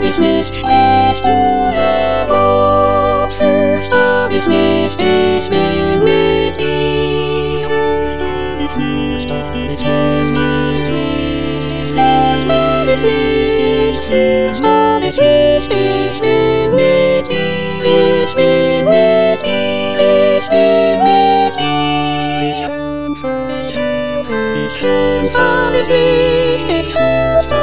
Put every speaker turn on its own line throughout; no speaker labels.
ich nicht schlecht, aber fürchte dich nicht, ich will mit dir. Fürchte dich nicht, fürchte dich nicht, fürchte dich nicht, ich will mit dir, ich will mit dir, ich will mit dir. Ich kämpfe dich nicht, ich kämpfe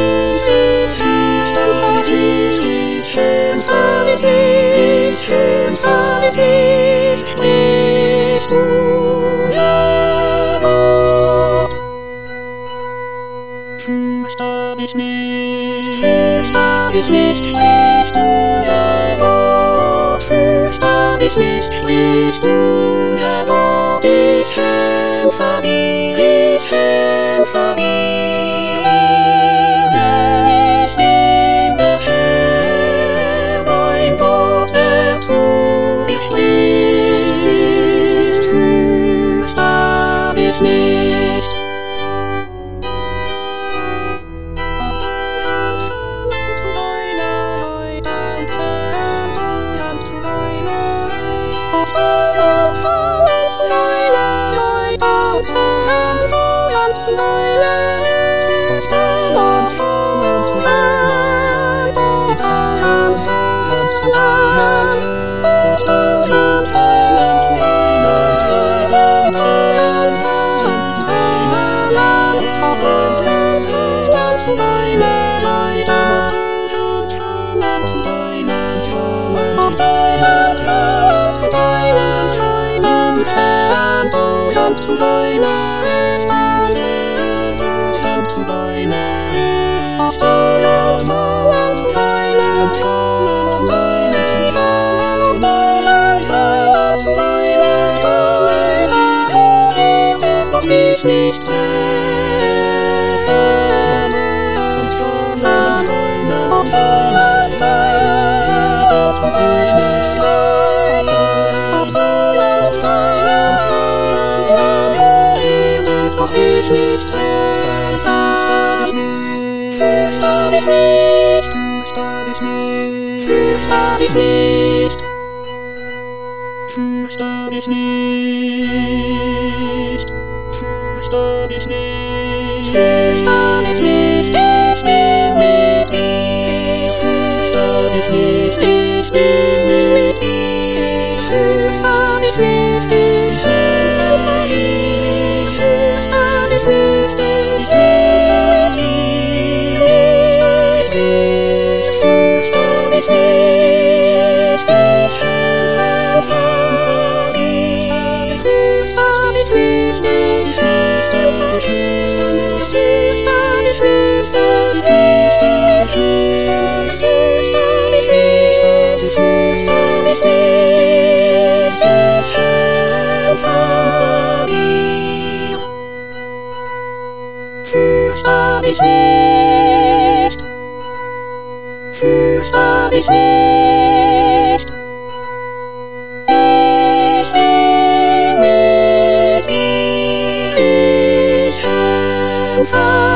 dich nicht, schlecht, unser Gott, fürchte dich nicht, schlecht, unser Gott, ich kämpfe dir, ich bin der Herr, mein Gott, der zu dich spricht, fürchte dich nicht. Zu deiner ich nicht fürchte dich nicht, fürchte dich nicht, fürchte dich nicht, ich will mit dir, fürchte dich nicht, ich will mit dir, fürchte dich nicht, ich helfe dir, fürchte dich nicht, ich will mit dir, fürchte dich nicht, ich helfe fürchte dich nicht, fürchte dich nicht, ich will mit dir, ich kämpfe.